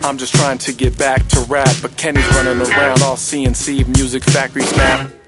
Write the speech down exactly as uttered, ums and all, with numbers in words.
I'm just trying to get back to rap, but Kenny's running around all C N C music factory snap.